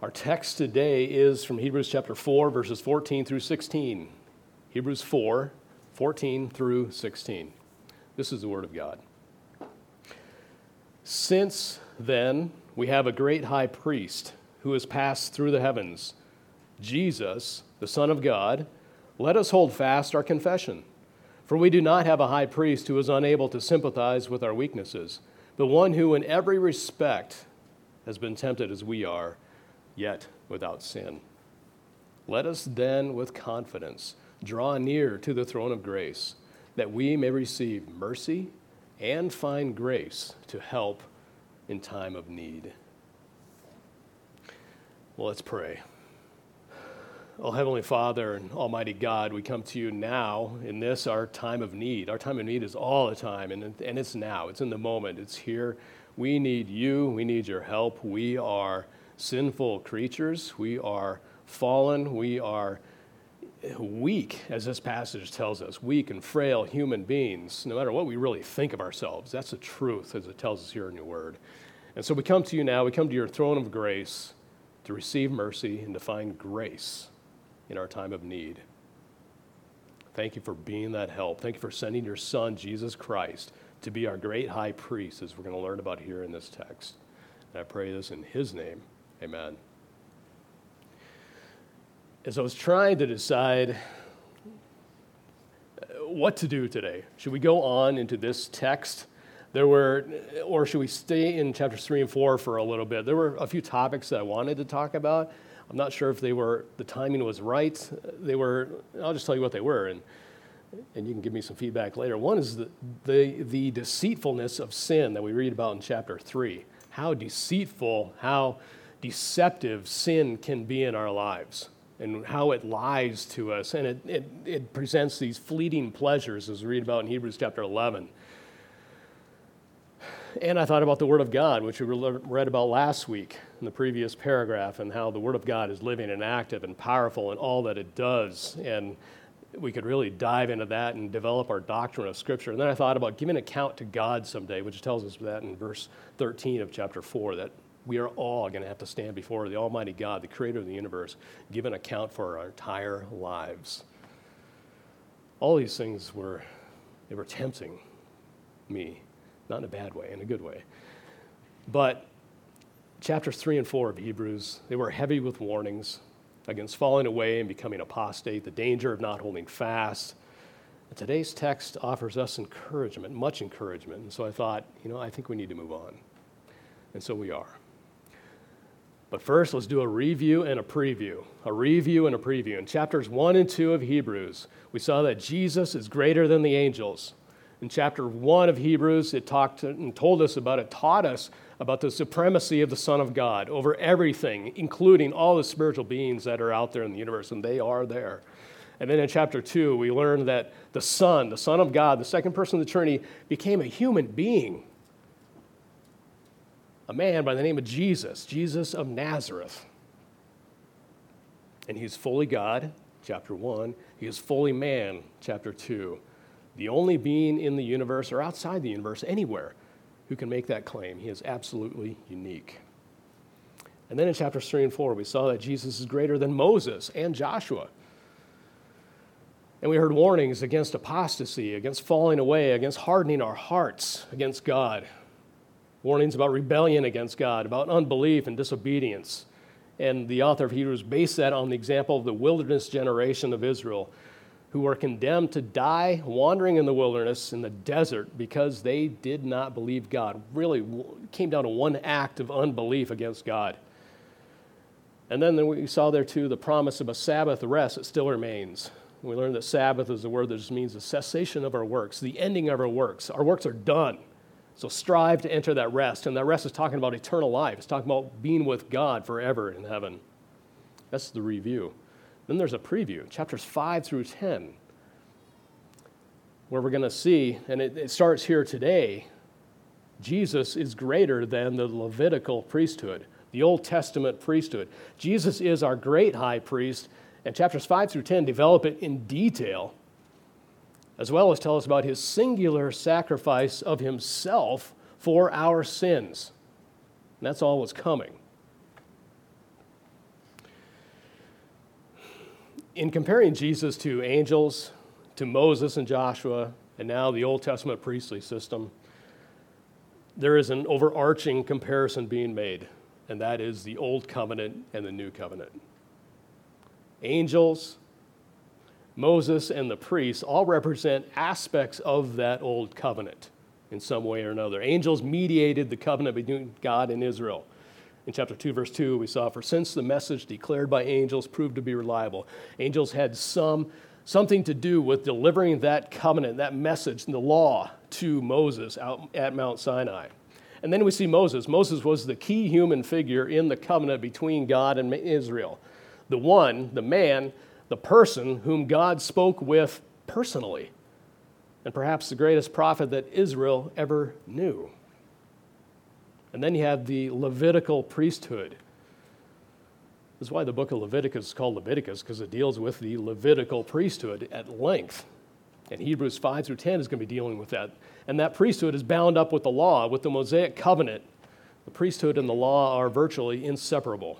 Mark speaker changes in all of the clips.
Speaker 1: Our text today is from Hebrews chapter 4, verses 14 through 16. Hebrews 4, 14 through 16. This is the word of God. Since then, we have a great high priest who has passed through the heavens, Jesus, the Son of God. Let us hold fast our confession. For we do not have a high priest who is unable to sympathize with our weaknesses, but one who in every respect has been tempted as we are, yet without sin. Let us then with confidence draw near to the throne of grace, that we may receive mercy and find grace to help in time of need. Well, let's pray. Oh, Heavenly Father and Almighty God, we come to you now in this, our time of need. Our time of need is all the time, and it's now. It's in the moment. It's here. We need you. We need your help. We are sinful creatures. We are fallen. We are weak, as this passage tells us, weak and frail human beings, no matter what we really think of ourselves. That's the truth, as it tells us here in your word. And so we come to you now. We come to your throne of grace to receive mercy and to find grace in our time of need. Thank you for being that help. Thank you for sending your Son, Jesus Christ, to be our great high priest, as we're going to learn about here in this text. And I pray this in his name. Amen. As I was trying to decide what to do today, should we go on into this text? Or should we stay in chapters 3 and 4 for a little bit? There were a few topics that I wanted to talk about. I'm not sure if the timing was right. I'll just tell you what they were, and you can give me some feedback later. One is the deceitfulness of sin that we read about in chapter 3. How deceitful, how deceptive sin can be in our lives, and how it lies to us, and it presents these fleeting pleasures, as we read about in Hebrews chapter 11. And I thought about the Word of God, which we read about last week in the previous paragraph, and how the Word of God is living and active and powerful in all that it does. And we could really dive into that and develop our doctrine of Scripture. And then I thought about giving account to God someday, which tells us that in verse 13 of chapter 4, that we are all going to have to stand before the Almighty God, the Creator of the universe, give an account for our entire lives. All these things were tempting me. Not in a bad way, in a good way. But chapters 3 and 4 of Hebrews, they were heavy with warnings against falling away and becoming apostate, the danger of not holding fast. And today's text offers us encouragement, much encouragement. And so I thought, I think we need to move on. And so we are. But first, let's do a review and a preview. A review and a preview. In chapters 1 and 2 of Hebrews, we saw that Jesus is greater than the angels. In chapter 1 of Hebrews, it taught us about the supremacy of the Son of God over everything, including all the spiritual beings that are out there in the universe, and they are there. And then in chapter 2, we learned that the Son of God, the second person of the Trinity, became a human being, a man by the name of Jesus of Nazareth. And he's fully God, chapter 1. He is fully man, chapter 2. The only being in the universe or outside the universe, anywhere, who can make that claim. He is absolutely unique. And then in chapters 3 and 4, we saw that Jesus is greater than Moses and Joshua. And we heard warnings against apostasy, against falling away, against hardening our hearts against God. Warnings about rebellion against God, about unbelief and disobedience. And the author of Hebrews based that on the example of the wilderness generation of Israel, who were condemned to die wandering in the wilderness, in the desert, because they did not believe God. Really came down to one act of unbelief against God. And then we saw there too the promise of a Sabbath rest that still remains. We learned that Sabbath is a word that just means the cessation of our works, the ending of our works. Our works are done. So strive to enter that rest. And that rest is talking about eternal life. It's talking about being with God forever in heaven. That's the review. Then there's a preview, chapters 5 through 10, where we're going to see, and it starts here today, Jesus is greater than the Levitical priesthood, the Old Testament priesthood. Jesus is our great high priest, and chapters 5 through 10 develop it in detail, as well as tell us about his singular sacrifice of himself for our sins. And that's all what's coming. In comparing Jesus to angels, to Moses and Joshua, and now the Old Testament priestly system, there is an overarching comparison being made, and that is the Old Covenant and the New Covenant. Angels, Moses, and the priests all represent aspects of that Old Covenant in some way or another. Angels mediated the covenant between God and Israel. In chapter 2, verse 2, we saw, "For since the message declared by angels proved to be reliable," angels had something to do with delivering that covenant, that message, and the law to Moses out at Mount Sinai. And then we see Moses. Moses was the key human figure in the covenant between God and Israel. The one, the man, the person whom God spoke with personally, and perhaps the greatest prophet that Israel ever knew. And then you have the Levitical priesthood. This is why the book of Leviticus is called Leviticus, because it deals with the Levitical priesthood at length. And Hebrews 5 through 10 is going to be dealing with that. And that priesthood is bound up with the law, with the Mosaic covenant. The priesthood and the law are virtually inseparable.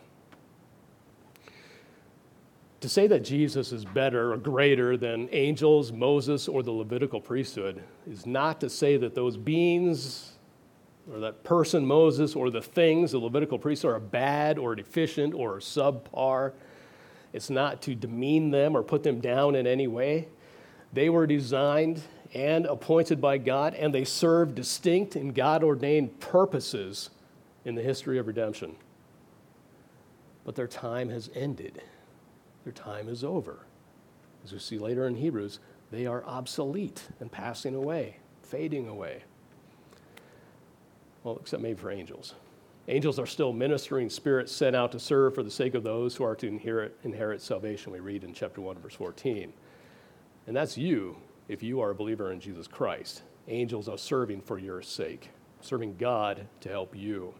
Speaker 1: To say that Jesus is better or greater than angels, Moses, or the Levitical priesthood is not to say that those beings or that person, Moses, or the things, the Levitical priests, are bad or deficient or subpar. It's not to demean them or put them down in any way. They were designed and appointed by God, and they serve distinct and God-ordained purposes in the history of redemption. But their time has ended. Their time is over. As we see later in Hebrews, they are obsolete and passing away, fading away. Well, except maybe for angels. Angels are still ministering spirits sent out to serve for the sake of those who are to inherit salvation, we read in chapter 1, verse 14. And that's you, if you are a believer in Jesus Christ. Angels are serving for your sake, serving God to help you.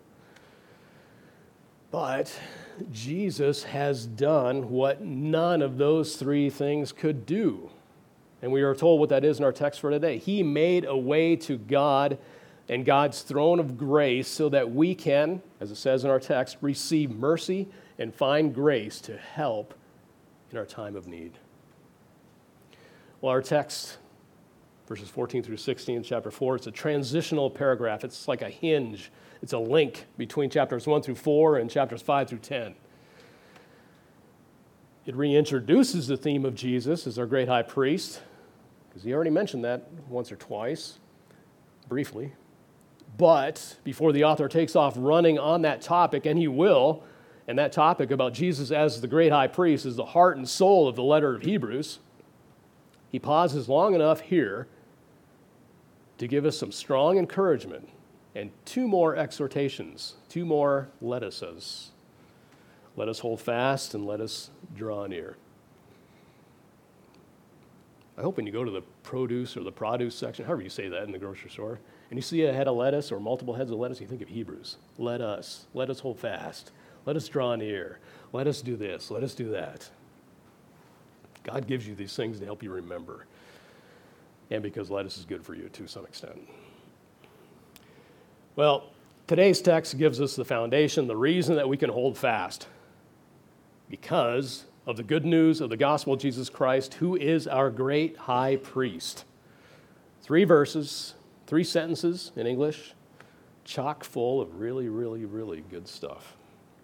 Speaker 1: But Jesus has done what none of those three things could do. And we are told what that is in our text for today. He made a way to God and God's throne of grace so that we can, as it says in our text, receive mercy and find grace to help in our time of need. Well, our text, verses 14 through 16, chapter 4, it's a transitional paragraph. It's like a hinge. It's a link between chapters 1 through 4 and chapters 5 through 10. It reintroduces the theme of Jesus as our great high priest, because he already mentioned that once or twice, briefly. But before the author takes off running on that topic, and he will, and that topic about Jesus as the great high priest is the heart and soul of the letter of Hebrews, he pauses long enough here to give us some strong encouragement and two more exhortations, two more let uses. Let us hold fast and let us draw near. I hope when you go to the produce or the produce section, however you say that in the grocery store, and you see a head of lettuce or multiple heads of lettuce, you think of Hebrews. Let us hold fast. Let us draw near. Let us do this. Let us do that. God gives you these things to help you remember. And because lettuce is good for you to some extent. Well, today's text gives us the foundation, the reason that we can hold fast. Because of the good news of the gospel of Jesus Christ, who is our great high priest. 3 verses, 3 sentences in English, chock full of really, really, really good stuff.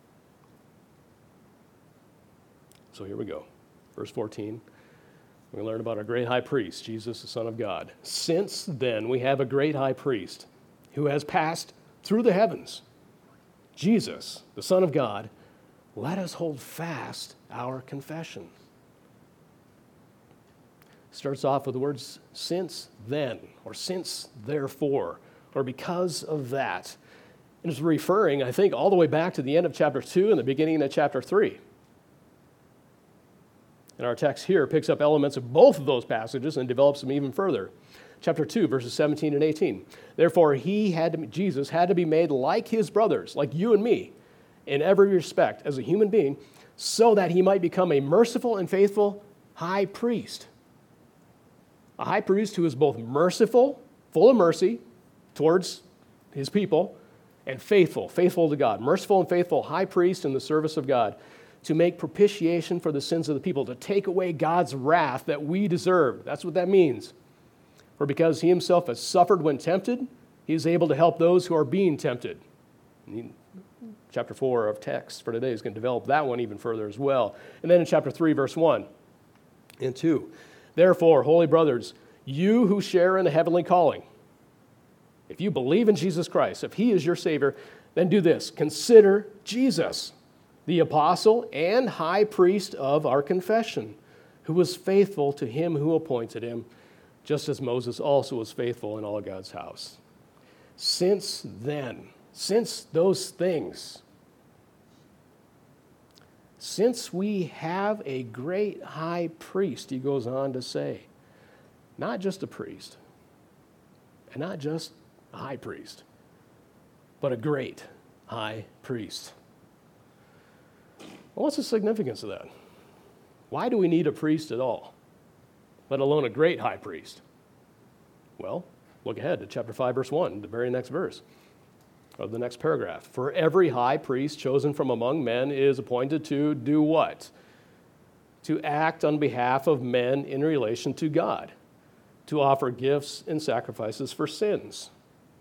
Speaker 1: So here we go. Verse 14, we learn about our great high priest, Jesus, the Son of God. Since then, we have a great high priest who has passed through the heavens, Jesus, the Son of God. Let us hold fast our confession. Starts off with the words, since then, or since therefore, or because of that. And it's referring, I think, all the way back to the end of chapter 2 and the beginning of chapter 3. And our text here picks up elements of both of those passages and develops them even further. Chapter 2, verses 17 and 18. Therefore, Jesus had to be made like his brothers, like you and me, in every respect as a human being, so that he might become a merciful and faithful high priest. A high priest who is both merciful, full of mercy towards his people, and faithful to God. Merciful and faithful high priest in the service of God, to make propitiation for the sins of the people, to take away God's wrath that we deserve. That's what that means. For because he himself has suffered when tempted, he is able to help those who are being tempted. Chapter 4 of text for today is going to develop that one even further as well. And then in chapter 3, verse 1 and 2, therefore, holy brothers, you who share in the heavenly calling, if you believe in Jesus Christ, if he is your Savior, then do this. Consider Jesus, the apostle and high priest of our confession, who was faithful to him who appointed him, just as Moses also was faithful in all God's house. Since then, since those things, since we have a great high priest, he goes on to say, not just a priest, and not just a high priest, but a great high priest. Well, what's the significance of that? Why do we need a priest at all, let alone a great high priest? Well, look ahead to chapter 5, verse 1, the very next verse of the next paragraph. For every high priest chosen from among men is appointed to do what? To act on behalf of men in relation to God, to offer gifts and sacrifices for sins.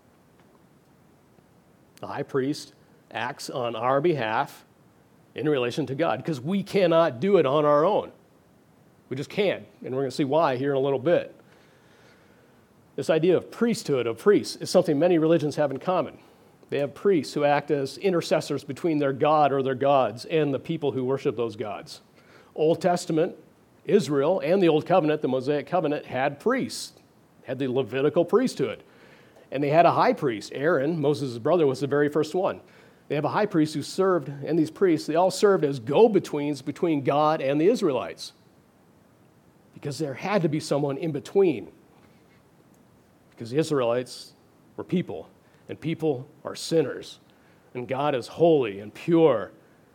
Speaker 1: The high priest acts on our behalf in relation to God because we cannot do it on our own. We just can't, and we're going to see why here in a little bit. This idea of priesthood, of priests, is something many religions have in common. They have priests who act as intercessors between their God or their gods and the people who worship those gods. Old Testament, Israel, and the Old Covenant, the Mosaic Covenant, had priests, had the Levitical priesthood. And they had a high priest. Aaron, Moses' brother, was the very first one. They have a high priest who served, and these priests, they all served as go-betweens between God and the Israelites. Because there had to be someone in between. Because the Israelites were people, and people are sinners, and God is holy and pure.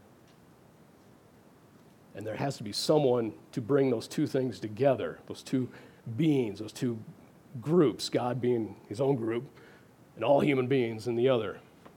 Speaker 1: And there has to be someone to bring those two things together, those two beings, those two groups, God being his own group, and all human beings in the other.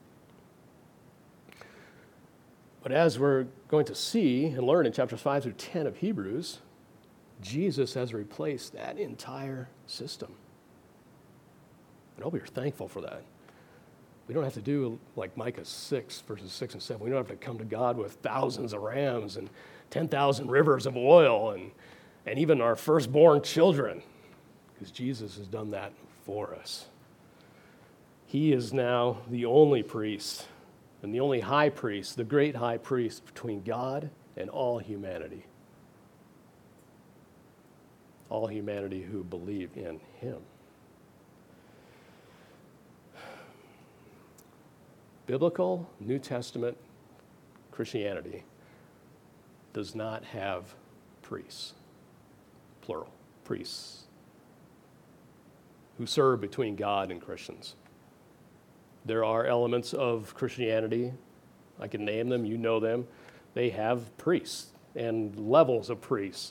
Speaker 1: But as we're going to see and learn in chapters 5 through 10 of Hebrews, Jesus has replaced that entire system. And I hope you're thankful for that. We don't have to do like Micah 6, verses 6 and 7. We don't have to come to God with thousands of rams and 10,000 rivers of oil and even our firstborn children, because Jesus has done that for us. He is now the only priest and the only high priest, the great high priest between God and all humanity. All humanity who believe in him. Biblical New Testament Christianity does not have priests, plural, priests, who serve between God and Christians. There are elements of Christianity, I can name them, you know them. They have priests and levels of priests.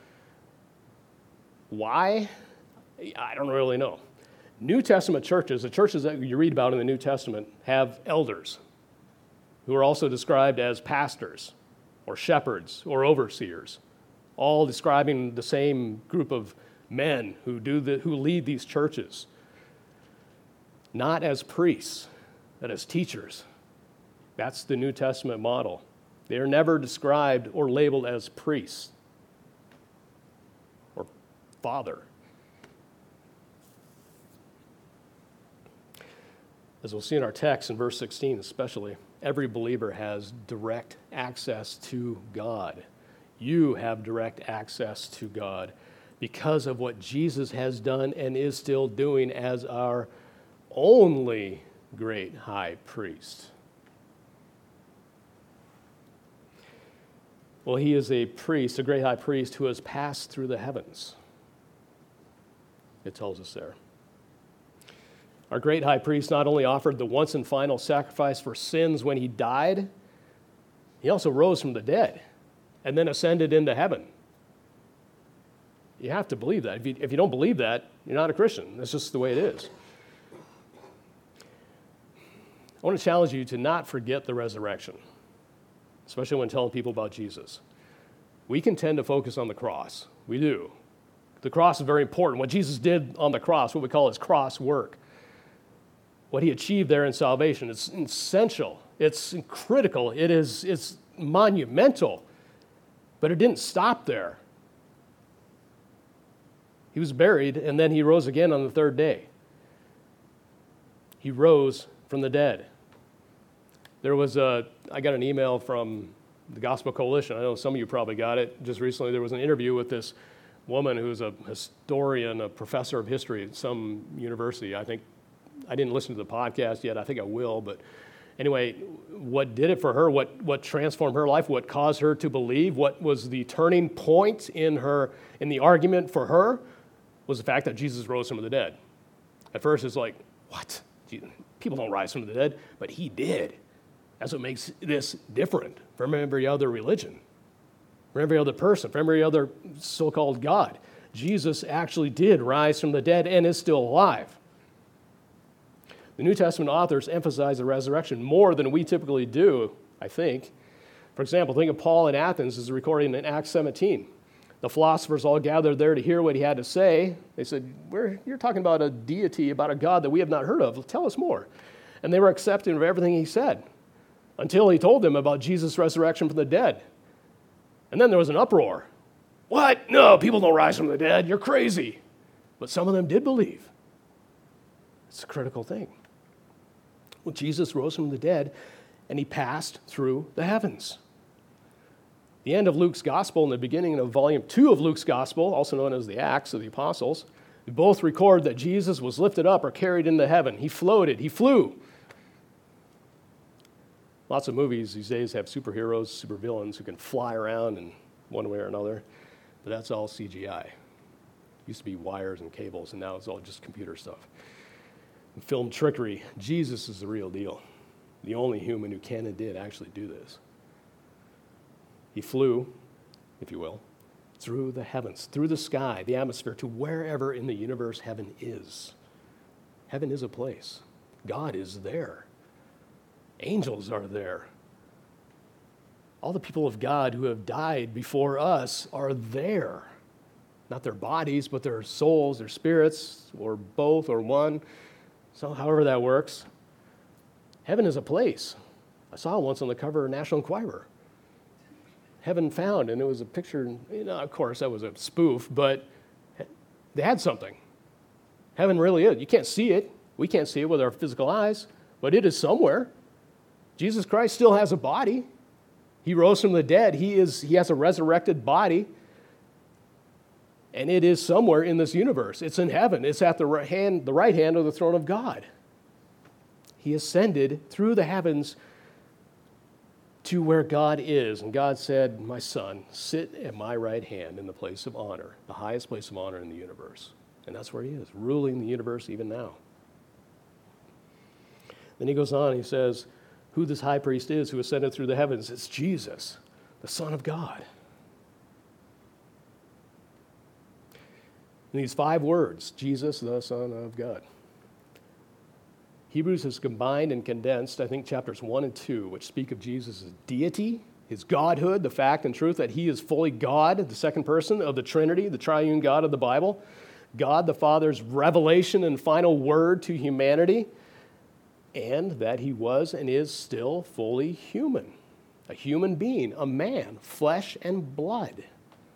Speaker 1: Why? I don't really know. New Testament churches, the churches that you read about in the New Testament, have elders who are also described as pastors or shepherds or overseers, all describing the same group of men who lead these churches, not as priests, but as teachers. That's the New Testament model. They are never described or labeled as priests or father. As we'll see in our text in verse 16 especially, every believer has direct access to God. You have direct access to God because of what Jesus has done and is still doing as our only great high priest. Well, he is a priest, a great high priest who has passed through the heavens. It tells us there. Our great high priest not only offered the once and final sacrifice for sins when he died, he also rose from the dead and then ascended into heaven. You have to believe that. If you don't believe that, you're not a Christian. That's just the way it is. I want to challenge you to not forget the resurrection. especially when telling people about Jesus. We can tend to focus on the cross. We do. The cross is very important. What Jesus did on the cross, what we call his cross work, what he achieved there in salvation, it's essential. It's critical. It's monumental. But it didn't stop there. He was buried, and then he rose again on the third day. He rose from the dead. I got an email from the Gospel Coalition. I know some of you probably got it just recently. There was an interview with this woman who's a historian, a professor of history at some university. I think I didn't listen to the podcast yet. I think I will. But anyway, what did it for her? What transformed her life? What caused her to believe? What was the turning point in the argument for her? Was the fact that Jesus rose from the dead. At first, it's like, what? People don't rise from the dead, but he did. That's what makes this different from every other religion, from every other person, from every other so-called God. Jesus actually did rise from the dead and is still alive. The New Testament authors emphasize the resurrection more than we typically do, I think. For example, think of Paul in Athens as recording in Acts 17. The philosophers all gathered there to hear what he had to say. They said, you're talking about a deity, about a God that we have not heard of. Tell us more. And they were accepting of everything he said until he told them about Jesus' resurrection from the dead. And then there was an uproar. What? No, people don't rise from the dead. You're crazy. But some of them did believe. It's a critical thing. Well, Jesus rose from the dead, and he passed through the heavens. The end of Luke's Gospel and the beginning of Volume 2 of Luke's Gospel, also known as the Acts of the Apostles, they both record that Jesus was lifted up or carried into heaven. He floated. He flew. Lots of movies these days have superheroes, supervillains who can fly around in one way or another, but that's all CGI. It used to be wires and cables, and now it's all just computer stuff. In film trickery, Jesus is the real deal, the only human who can and did actually do this. He flew, if you will, through the heavens, through the sky, the atmosphere, to wherever in the universe heaven is. Heaven is a place. God is there. Angels are there. All the people of God who have died before us are there. Not their bodies, but their souls, their spirits, or both, or one. So however that works. Heaven is a place. I saw it once on the cover of National Enquirer. Heaven Found, and it was a picture, of course, that was a spoof, but they had something. Heaven really is. You can't see it. We can't see it with our physical eyes, but it is somewhere. Jesus Christ still has a body. He rose from the dead. He has a resurrected body, and it is somewhere in this universe. It's in heaven. It's at the right hand of the throne of God. He ascended through the heavens to where God is. And God said, my son, sit at my right hand in the place of honor, the highest place of honor in the universe. And that's where he is, ruling the universe even now. Then he goes on, he says, who this high priest is who ascended through the heavens. It's Jesus, the Son of God. And these 5 words, Jesus, the Son of God. Hebrews has combined and condensed, I think, chapters 1 and 2, which speak of Jesus' deity, his godhood, the fact and truth that he is fully God, the second person of the Trinity, the triune God of the Bible, God the Father's revelation and final word to humanity, and that he was and is still fully human, a human being, a man, flesh and blood.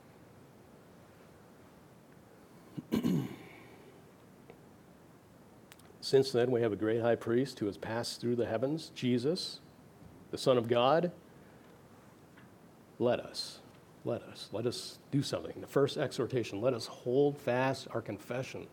Speaker 1: Since then, we have a great high priest who has passed through the heavens, Jesus, the Son of God. Let us do something. The first exhortation, let us hold fast our confession.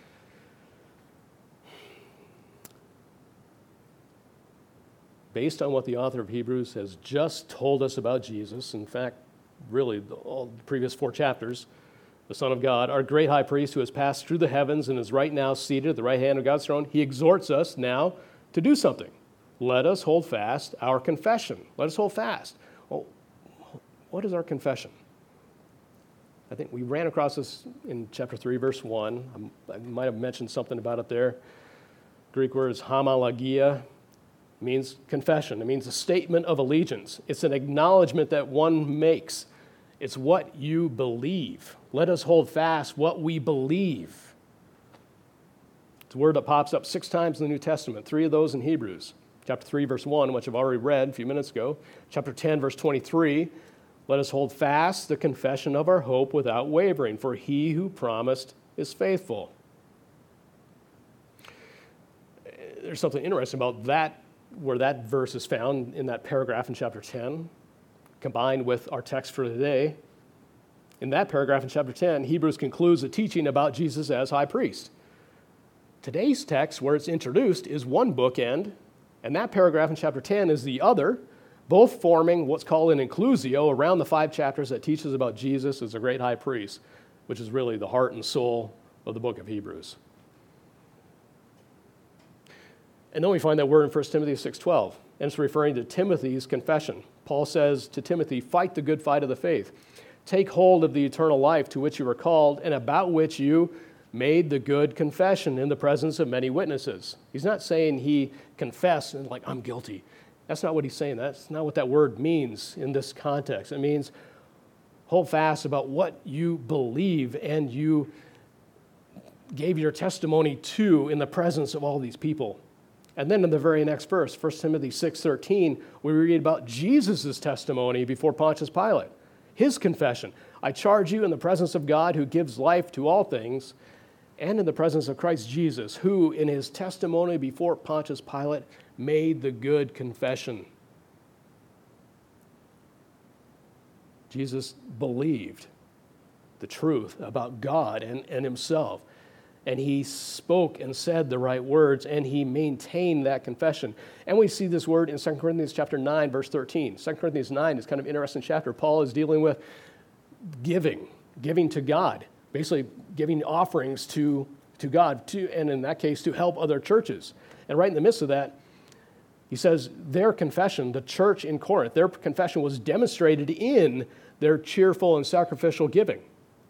Speaker 1: Based on what the author of Hebrews has just told us about Jesus, in fact, really all the previous 4 chapters, the Son of God, our great high priest who has passed through the heavens and is right now seated at the right hand of God's throne, he exhorts us now to do something. Let us hold fast our confession. Let us hold fast. Well, what is our confession? I think we ran across this in chapter 3, verse 1. I might have mentioned something about it there. Greek word is homologia. It means confession. It means a statement of allegiance. It's an acknowledgement that one makes. It's what you believe. Let us hold fast what we believe. It's a word that pops up 6 times in the New Testament, 3 of those in Hebrews. Chapter 3, verse 1, which I've already read a few minutes ago. Chapter 10, verse 23, let us hold fast the confession of our hope without wavering, for he who promised is faithful. There's something interesting about that, where that verse is found in that paragraph in chapter 10, combined with our text for today. In that paragraph in chapter 10, Hebrews concludes the teaching about Jesus as high priest. Today's text, where it's introduced, is one bookend, and that paragraph in chapter 10 is the other, both forming what's called an inclusio around the 5 chapters that teaches about Jesus as a great high priest, which is really the heart and soul of the book of Hebrews. And then we find that word in 1 Timothy 6:12, and it's referring to Timothy's confession. Paul says to Timothy, fight the good fight of the faith. Take hold of the eternal life to which you were called and about which you made the good confession in the presence of many witnesses. He's not saying he confessed and like, I'm guilty. That's not what he's saying. That's not what that word means in this context. It means hold fast about what you believe and you gave your testimony to in the presence of all these people. And then in the very next verse, 1 Timothy 6:13, we read about Jesus' testimony before Pontius Pilate, his confession. I charge you in the presence of God who gives life to all things, and in the presence of Christ Jesus, who in his testimony before Pontius Pilate made the good confession. Jesus believed the truth about God and himself, and he spoke and said the right words, and he maintained that confession. And we see this word in 2 Corinthians chapter 9, verse 13. 2 Corinthians 9 is kind of an interesting chapter. Paul is dealing with giving to God, basically giving offerings to God, and in that case, to help other churches. And right in the midst of that, he says their confession, the church in Corinth, their confession was demonstrated in their cheerful and sacrificial giving.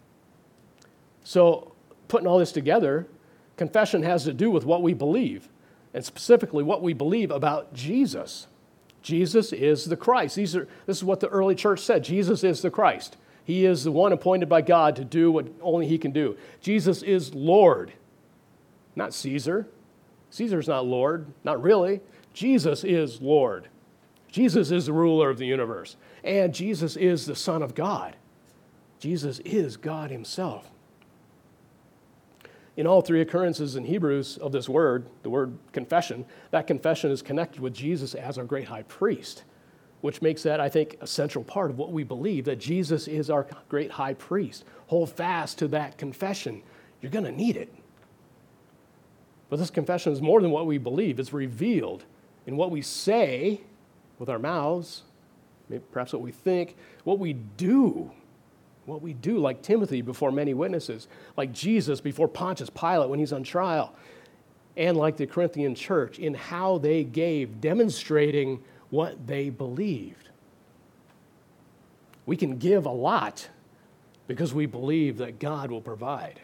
Speaker 1: So putting all this together, confession has to do with what we believe, and specifically what we believe about Jesus. Jesus is the Christ. This is what the early church said. Jesus is the Christ. He is the one appointed by God to do what only he can do. Jesus is Lord, not Caesar. Caesar's not Lord, not really. Jesus is Lord. Jesus is the ruler of the universe. And Jesus is the Son of God. Jesus is God himself. In all 3 occurrences in Hebrews of this word, the word confession, that confession is connected with Jesus as our great high priest, which makes that, I think, a central part of what we believe, that Jesus is our great high priest. Hold fast to that confession. You're going to need it. But this confession is more than what we believe. It's revealed in what we say with our mouths, maybe perhaps what we think, what we do, like Timothy before many witnesses, like Jesus before Pontius Pilate when he's on trial, and like the Corinthian church in how they gave, demonstrating what they believed. We can give a lot because we believe that God will provide.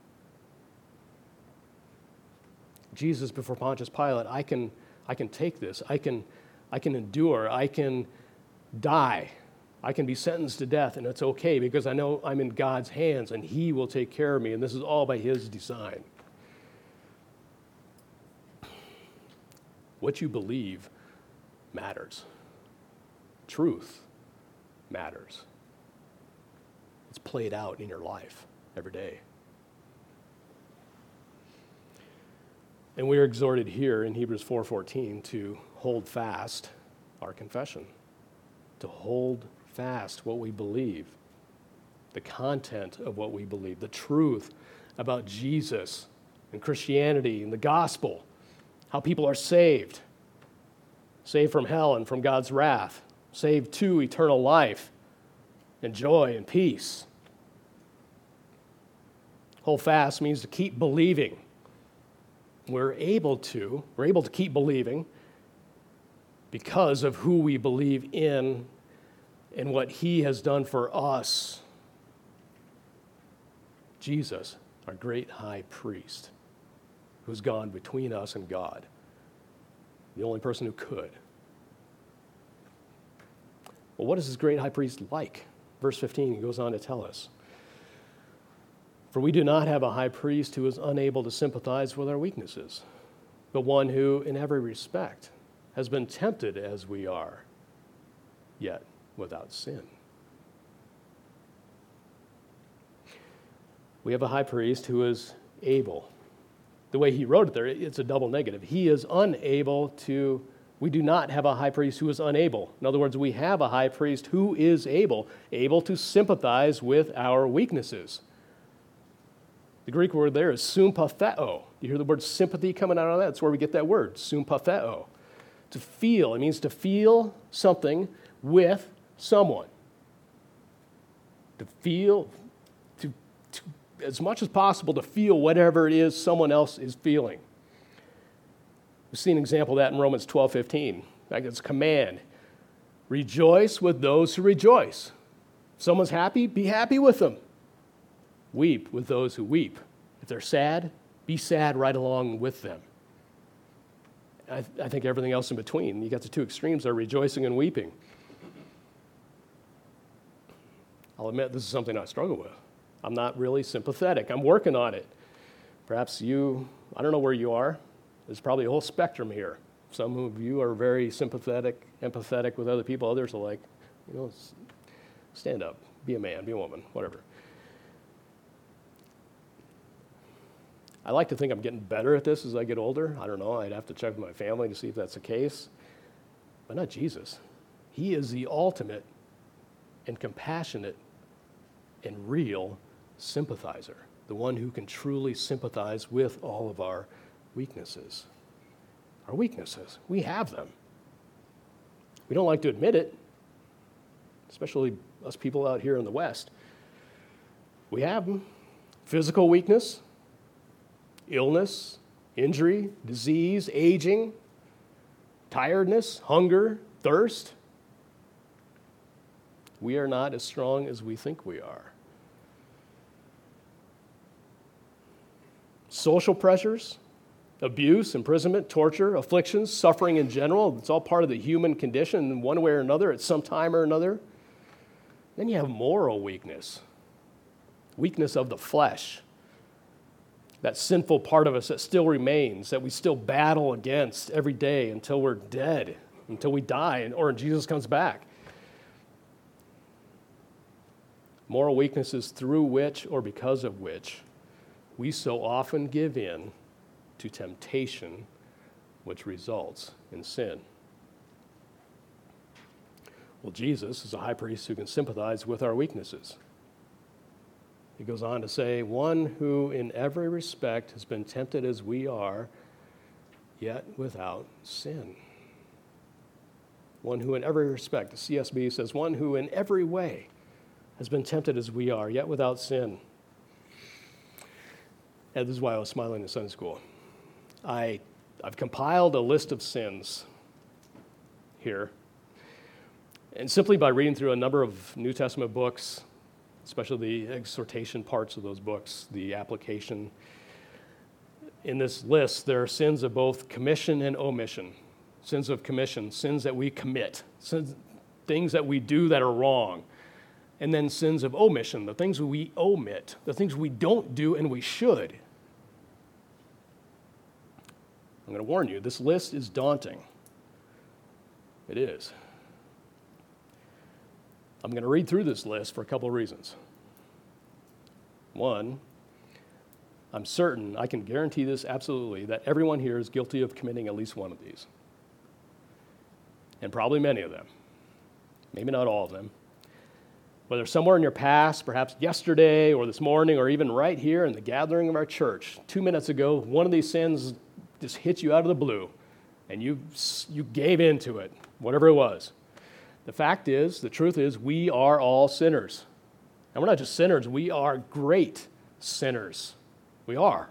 Speaker 1: Jesus before Pontius Pilate, I can take this. I can endure. I can die. I can be sentenced to death, and it's okay because I know I'm in God's hands, and he will take care of me, and this is all by his design. What you believe matters. Truth matters. It's played out in your life every day. And we are exhorted here in Hebrews 4:14 to hold fast our confession, to hold fast what we believe, the content of what we believe, the truth about Jesus and Christianity and the gospel, how people are saved from hell and from God's wrath, saved to eternal life and joy and peace. Hold fast means to keep believing. We're able to keep believing because of who we believe in and what he has done for us. Jesus, our great high priest, who's gone between us and God. the only person who could. Well, what is this great high priest like? Verse 15 goes on to tell us. For we do not have a high priest who is unable to sympathize with our weaknesses, but one who, in every respect, has been tempted as we are, yet without sin. We have a high priest who is able. The way he wrote it there, it's a double negative. He is unable to, we do not have a high priest who is unable. In other words, we have a high priest who is able to sympathize with our weaknesses. The Greek word there is sympatheo. You hear the word sympathy coming out of that? That's where we get that word, sympatheo. To feel, it means to feel something with someone. To feel, to as much as possible, to feel whatever it is someone else is feeling. We've seen an example of that in Romans 12:15. In fact, it's a command. Rejoice with those who rejoice. If someone's happy, be happy with them. Weep with those who weep. If they're sad, be sad right along with them. I think everything else in between. You got the two extremes there, rejoicing and weeping. I'll admit this is something I struggle with. I'm not really sympathetic. I'm working on it. Perhaps you, I don't know where you are. There's probably a whole spectrum here. Some of you are very sympathetic, empathetic with other people. Others are like, stand up, be a man, be a woman, whatever. I like to think I'm getting better at this as I get older. I don't know. I'd have to check with my family to see if that's the case. But not Jesus. He is the ultimate and compassionate and real sympathizer, the one who can truly sympathize with all of our weaknesses. Our weaknesses. We have them. We don't like to admit it, especially us people out here in the West. We have them. Physical weakness, illness, injury, disease, aging, tiredness, hunger, thirst. We are not as strong as we think we are. Social pressures, abuse, imprisonment, torture, afflictions, suffering in general, it's all part of the human condition in one way or another at some time or another. Then you have moral weakness, weakness of the flesh. That sinful part of us that still remains, that we still battle against every day until we're dead, until we die, or Jesus comes back. Moral weaknesses through which or because of which we so often give in to temptation, which results in sin. Well, Jesus is a high priest who can sympathize with our weaknesses. He goes on to say, one who in every respect has been tempted as we are, yet without sin. One who in every respect, the CSB says, one who in every way has been tempted as we are, yet without sin. And this is why I was smiling in Sunday school. I've compiled a list of sins here. And simply by reading through a number of New Testament books, especially the exhortation parts of those books, the application. In this list, there are sins of both commission and omission. Sins of commission, sins that we commit, things that we do that are wrong. And then sins of omission, the things we omit, the things we don't do and we should. I'm going to warn you, this list is daunting. It is. I'm going to read through this list for a couple of reasons. One, I'm certain, I can guarantee this absolutely, that everyone here is guilty of committing at least one of these. And probably many of them. Maybe not all of them. Whether somewhere in your past, perhaps yesterday or this morning, or even right here in the gathering of our church, 2 minutes ago, one of these sins just hit you out of the blue, and you gave into it, whatever it was. The fact is, the truth is, we are all sinners. And we're not just sinners, we are great sinners. We are.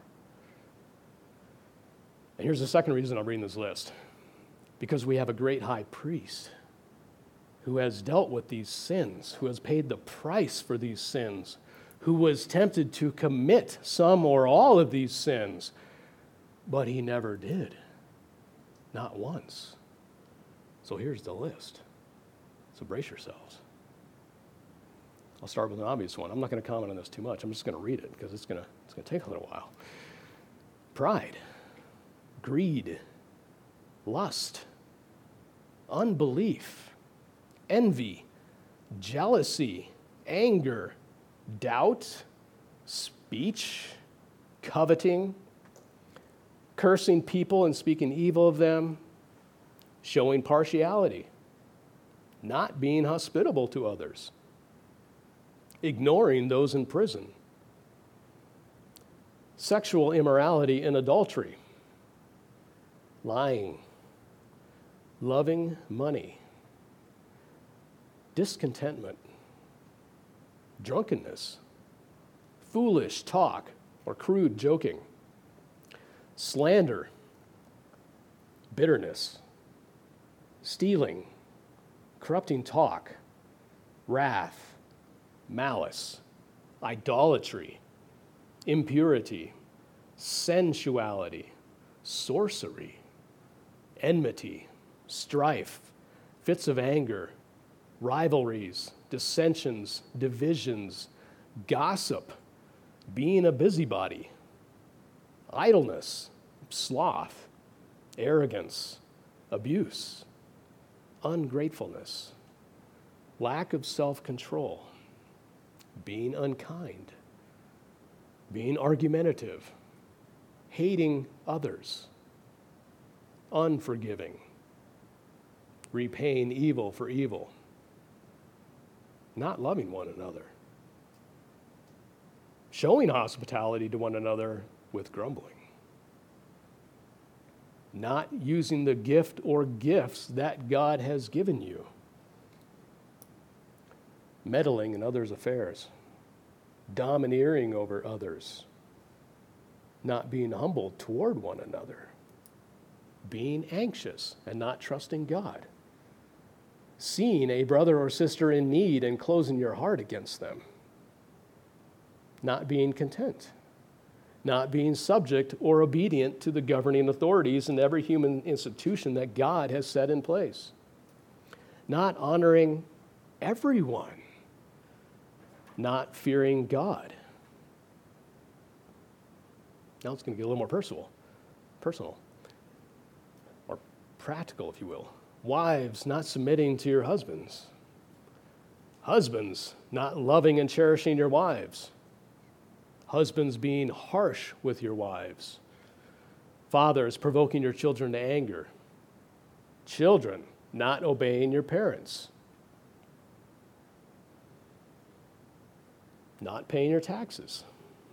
Speaker 1: And here's the second reason I'm reading this list. Because we have a great high priest who has dealt with these sins, who has paid the price for these sins, who was tempted to commit some or all of these sins, but he never did. Not once. So here's the list. So brace yourselves. I'll start with an obvious one. I'm not going to comment on this too much. I'm just going to read it because it's going to take a little while. Pride, greed, lust, unbelief, envy, jealousy, anger, doubt, speech, coveting, cursing people and speaking evil of them, showing partiality, not being hospitable to others, ignoring those in prison, sexual immorality and adultery, lying, loving money, discontentment, drunkenness, foolish talk or crude joking, slander, bitterness, stealing, corrupting talk, wrath, malice, idolatry, impurity, sensuality, sorcery, enmity, strife, fits of anger, rivalries, dissensions, divisions, gossip, being a busybody, idleness, sloth, arrogance, abuse, ungratefulness, lack of self-control, being unkind, being argumentative, hating others, unforgiving, repaying evil for evil, not loving one another, showing hospitality to one another with grumbling, not using the gift or gifts that God has given you, meddling in others' affairs, domineering over others, not being humble toward one another, being anxious and not trusting God, seeing a brother or sister in need and closing your heart against them, not being content, not being subject or obedient to the governing authorities in every human institution that God has set in place, not honoring everyone, not fearing God. Now it's going to get a little more personal, or practical, if you will. Wives, not submitting to your husbands. Husbands, not loving and cherishing your wives. Husbands being harsh with your wives. Fathers, provoking your children to anger. Children, not obeying your parents. Not paying your taxes.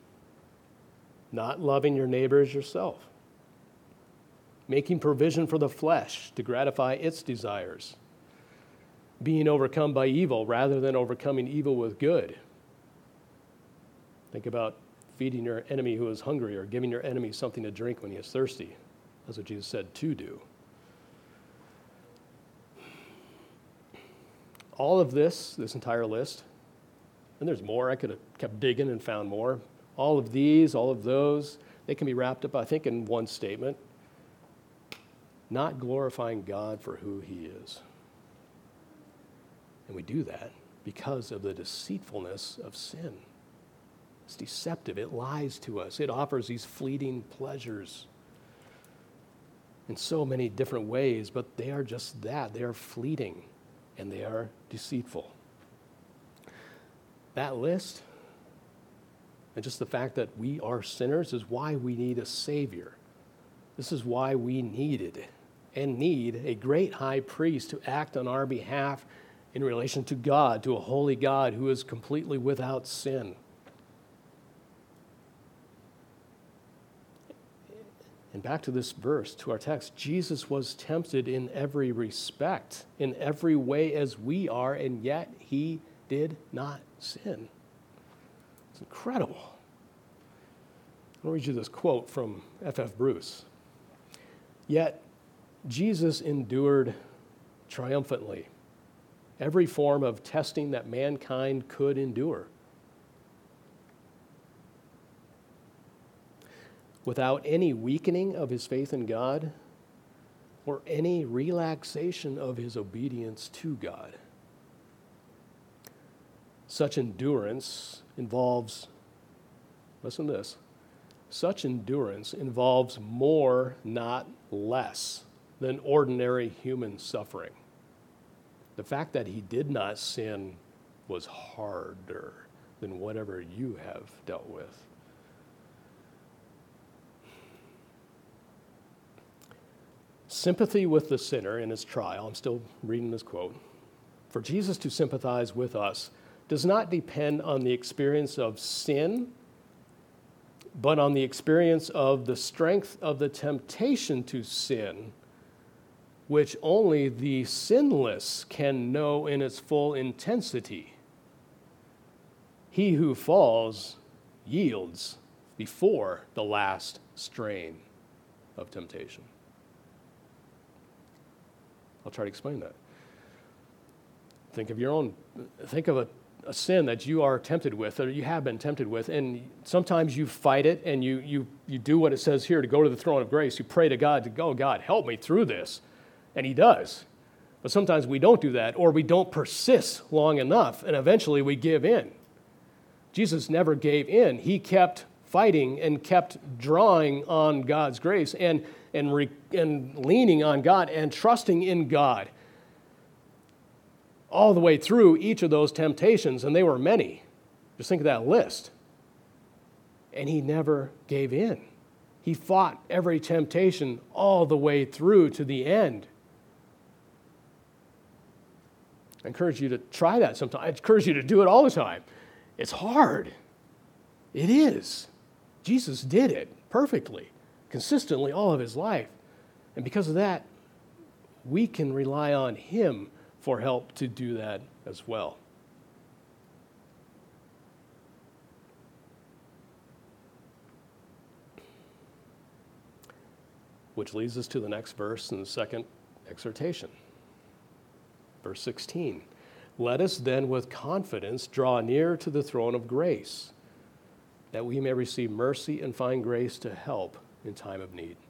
Speaker 1: Not loving your neighbor as yourself. Making provision for the flesh to gratify its desires. Being overcome by evil rather than overcoming evil with good. Think about feeding your enemy who is hungry or giving your enemy something to drink when he is thirsty. That's what Jesus said to do. All of this entire list, and there's more, I could have kept digging and found more. All of these, all of those, they can be wrapped up, I think, in one statement. Not glorifying God for who he is. And we do that because of the deceitfulness of sin. It's deceptive. It lies to us. It offers these fleeting pleasures in so many different ways, but they are just that. They are fleeting, and they are deceitful. That list, and just the fact that we are sinners, is why we need a Savior. This is why we needed and need a great high priest to act on our behalf in relation to God, to a holy God who is completely without sin. And back to this verse, to our text, Jesus was tempted in every respect, in every way as we are, and yet he did not sin. It's incredible. I'll read you this quote from F.F. Bruce. Yet Jesus endured triumphantly every form of testing that mankind could endure, without any weakening of his faith in God or any relaxation of his obedience to God. Such endurance involves, listen to this, such endurance involves more, not less, than ordinary human suffering. The fact that he did not sin was harder than whatever you have dealt with. Sympathy with the sinner in his trial, I'm still reading this quote, for Jesus to sympathize with us does not depend on the experience of sin, but on the experience of the strength of the temptation to sin, which only the sinless can know in its full intensity. He who falls yields before the last strain of temptation. I'll try to explain that. Think of a sin that you are tempted with, or you have been tempted with, and sometimes you fight it and you do what it says here, to go to the throne of grace. You pray to God to go, God, help me through this. And he does. But sometimes we don't do that, or we don't persist long enough, and eventually we give in. Jesus never gave in. He kept fighting and kept drawing on God's grace and leaning on God and trusting in God all the way through each of those temptations, and they were many. Just think of that list. And he never gave in. He fought every temptation all the way through to the end. I encourage you to try that sometime. I encourage you to do it all the time. It's hard. It is. Jesus did it perfectly, consistently all of his life. And because of that, we can rely on him for help to do that as well. Which leads us to the next verse in the second exhortation. Verse 16. Let us then with confidence draw near to the throne of grace, that we may receive mercy and find grace to help in time of need.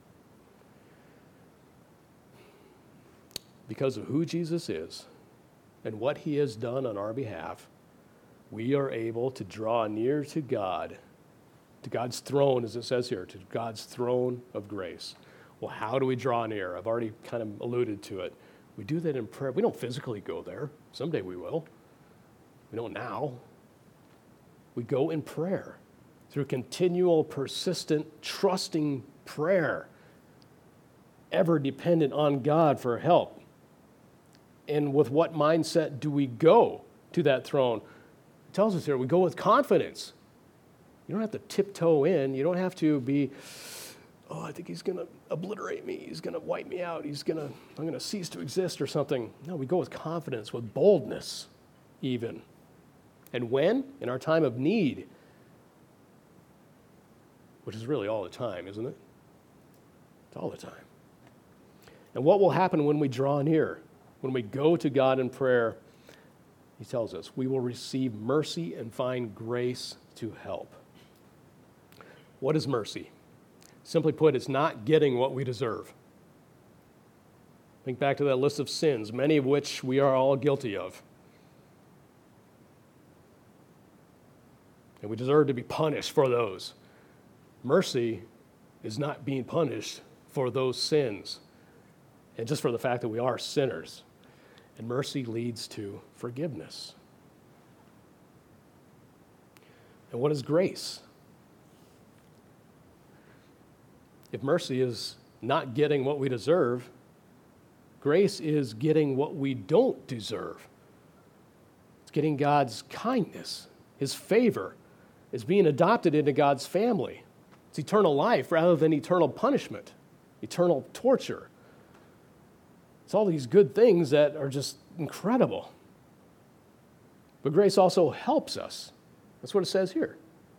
Speaker 1: Because of who Jesus is and what he has done on our behalf, we are able to draw near to God, to God's throne, as it says here, to God's throne of grace. Well, how do we draw near? I've already kind of alluded to it. We do that in prayer. We don't physically go there. Someday we will. We don't now. We go in prayer through continual, persistent, trusting prayer, ever dependent on God for help. And with what mindset do we go to that throne? It tells us here, we go with confidence. You don't have to tiptoe in. You don't have to be, oh, I think he's going to obliterate me. He's going to wipe me out. I'm going to cease to exist or something. No, we go with confidence, with boldness even. And when? In our time of need, which is really all the time, isn't it? It's all the time. And what will happen when we draw near? When we go to God in prayer, he tells us, we will receive mercy and find grace to help. What is mercy? Simply put, it's not getting what we deserve. Think back to that list of sins, many of which we are all guilty of. And we deserve to be punished for those. Mercy is not being punished for those sins, and just for the fact that we are sinners. And mercy leads to forgiveness. And what is grace? If mercy is not getting what we deserve, grace is getting what we don't deserve. It's getting God's kindness, his favor. It's being adopted into God's family. It's eternal life rather than eternal punishment, eternal torture. It's all these good things that are just incredible. But grace also helps us. That's what it says here.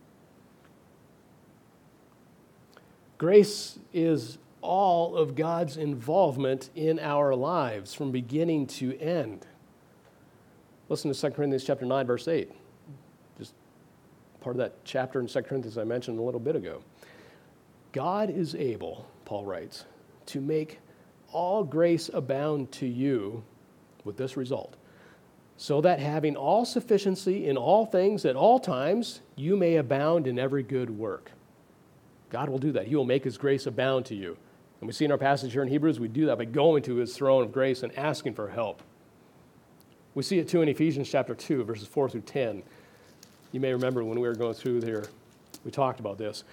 Speaker 1: Grace is all of God's involvement in our lives from beginning to end. Listen to 2 Corinthians chapter 9, verse 8. Just part of that chapter in 2 Corinthians I mentioned a little bit ago. God is able, Paul writes, to make all grace abound to you with this result, so that having all sufficiency in all things at all times, you may abound in every good work. God will do that. He will make his grace abound to you. And we see in our passage here in Hebrews, we do that by going to his throne of grace and asking for help. We see it too in Ephesians chapter 2, verses 4 through 10. You may remember when we were going through here, we talked about this.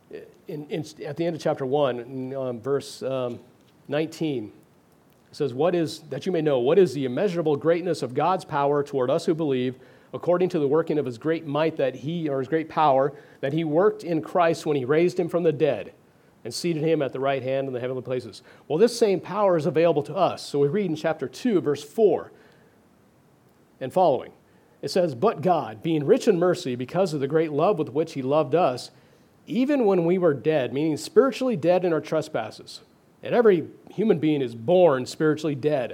Speaker 1: At the end of chapter 1, in verse 19, it says, that you may know, what is the immeasurable greatness of God's power toward us who believe, according to the working of his great might his great power, that he worked in Christ when he raised him from the dead and seated him at the right hand in the heavenly places. Well, this same power is available to us. So we read in chapter 2, verse 4 and following. It says, but God, being rich in mercy, because of the great love with which he loved us, even when we were dead, meaning spiritually dead in our trespasses. And every human being is born spiritually dead.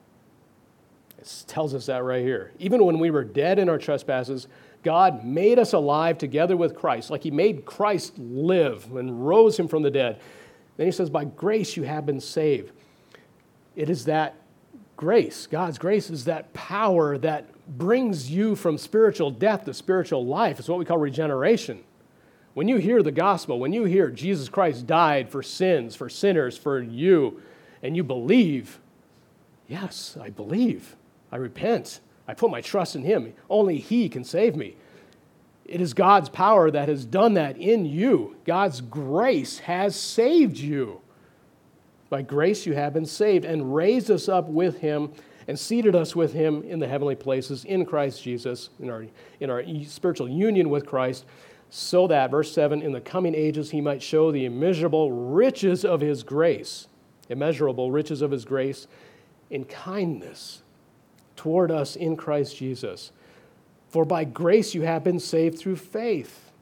Speaker 1: It tells us that right here. Even when we were dead in our trespasses, God made us alive together with Christ, like he made Christ live and rose him from the dead. Then he says, by grace you have been saved. It is that grace, God's grace is that power that brings you from spiritual death to spiritual life. It's what we call regeneration. When you hear the gospel, when you hear Jesus Christ died for sins, for sinners, for you, and you believe, yes, I believe, I repent, I put my trust in him, only he can save me. It is God's power that has done that in you. God's grace has saved you. By grace you have been saved and raised us up with him and seated us with him in the heavenly places in Christ Jesus, in our spiritual union with Christ, so that, verse 7, in the coming ages he might show the immeasurable riches of his grace, immeasurable riches of his grace in kindness toward us in Christ Jesus. For by grace you have been saved through faith.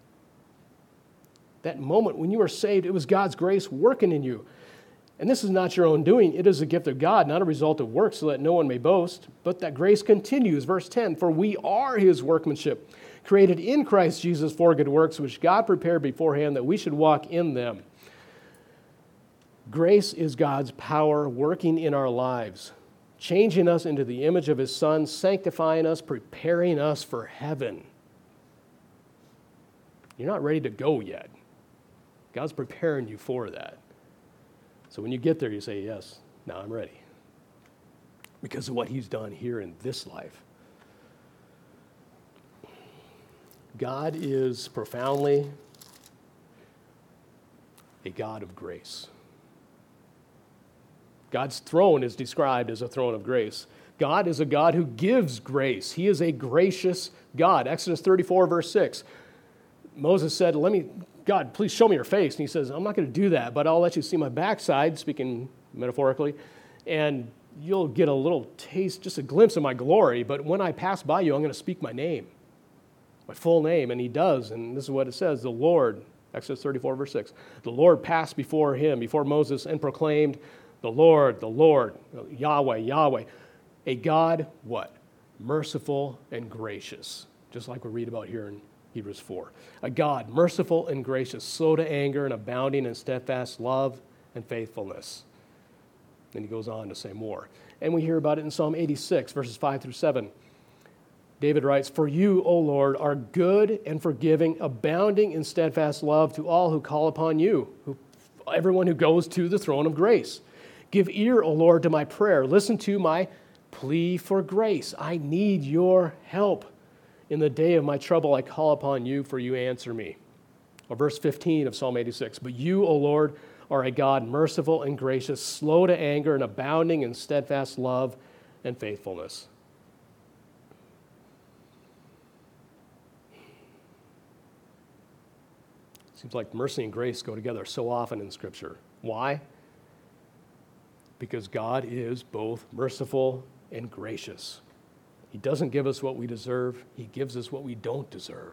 Speaker 1: That moment when you were saved, it was God's grace working in you. And this is not your own doing. It is a gift of God, not a result of works, so that no one may boast. But that grace continues. Verse 10, for we are his workmanship, created in Christ Jesus for good works, which God prepared beforehand that we should walk in them. Grace is God's power working in our lives, changing us into the image of his Son, sanctifying us, preparing us for heaven. You're not ready to go yet. God's preparing you for that. So when you get there, you say, yes, now I'm ready. Because of what he's done here in this life. God is profoundly a God of grace. God's throne is described as a throne of grace. God is a God who gives grace. He is a gracious God. Exodus 34, verse 6. Moses said, God, please show me your face. And he says, I'm not going to do that, but I'll let you see my backside, speaking metaphorically, and you'll get a little taste, just a glimpse of my glory. But when I pass by you, I'm going to speak my name, my full name. And he does. And this is what it says. The Lord, Exodus 34, verse 6, the Lord passed before Moses, and proclaimed, the Lord, Yahweh, Yahweh, a God, what? Merciful and gracious, just like we read about here in Hebrews 4. A God, merciful and gracious, slow to anger and abounding in steadfast love and faithfulness. Then he goes on to say more. And we hear about it in Psalm 86, verses 5 through 7. David writes, for you, O Lord, are good and forgiving, abounding in steadfast love to all who call upon you, everyone who goes to the throne of grace. Give ear, O Lord, to my prayer. Listen to my plea for grace. I need your help. In the day of my trouble, I call upon you, for you answer me. Or verse 15 of Psalm 86. But you, O Lord, are a God merciful and gracious, slow to anger and abounding in steadfast love and faithfulness. Seems like mercy and grace go together so often in Scripture. Why? Because God is both merciful and gracious. He doesn't give us what we deserve. He gives us what we don't deserve.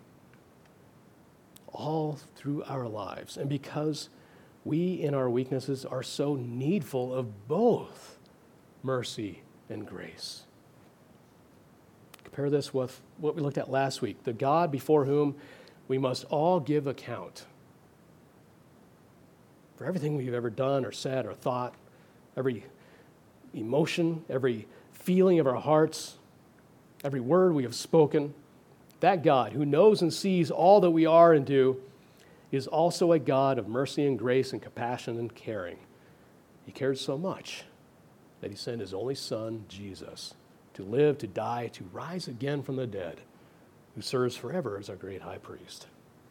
Speaker 1: All through our lives. And because we in our weaknesses are so needful of both mercy and grace. Compare this with what we looked at last week. The God before whom we must all give account for everything we've ever done or said or thought, every emotion, every feeling of our hearts, every word we have spoken. That God who knows and sees all that we are and do is also a God of mercy and grace and compassion and caring. He cared so much that he sent his only Son, Jesus, to live, to die, to rise again from the dead, who serves forever as our great high priest.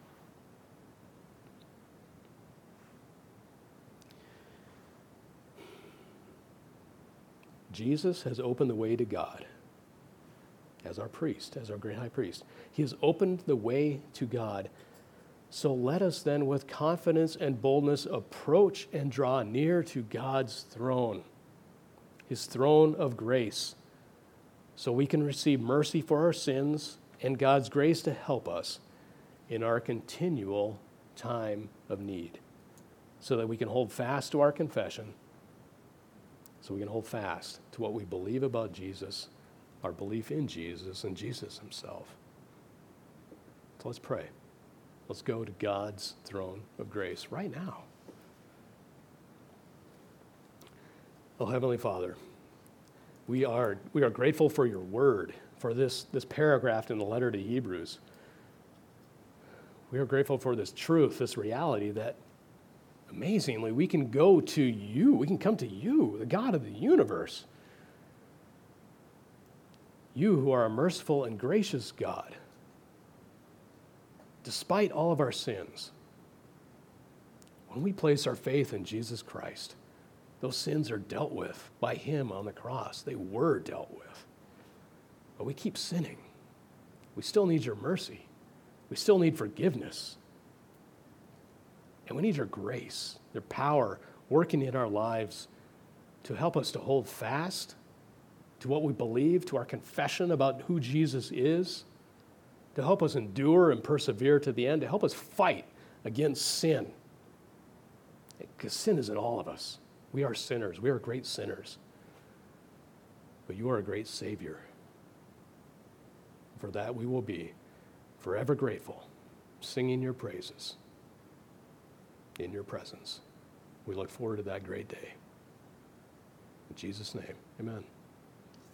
Speaker 1: Jesus has opened the way to God as our priest, as our great high priest. He has opened the way to God. So let us then with confidence and boldness approach and draw near to God's throne, his throne of grace, so we can receive mercy for our sins and God's grace to help us in our continual time of need, so that we can hold fast to our confession, so we can hold fast to what we believe about Jesus, our belief in Jesus and Jesus himself. So let's pray. Let's go to God's throne of grace right now. Oh, Heavenly Father, we are grateful for your word, for this paragraph in the letter to Hebrews. We are grateful for this truth, this reality that amazingly we can go to you, we can come to you, the God of the universe. You who are a merciful and gracious God, despite all of our sins. When we place our faith in Jesus Christ, those sins are dealt with by him on the cross. They were dealt with. But we keep sinning. We still need your mercy. We still need forgiveness. And we need your grace, your power working in our lives to help us to hold fast to what we believe, to our confession about who Jesus is, to help us endure and persevere to the end, to help us fight against sin. Because sin is in all of us. We are sinners. We are great sinners. But you are a great Savior. For that we will be forever grateful, singing your praises in your presence. We look forward to that great day. In Jesus' name, amen.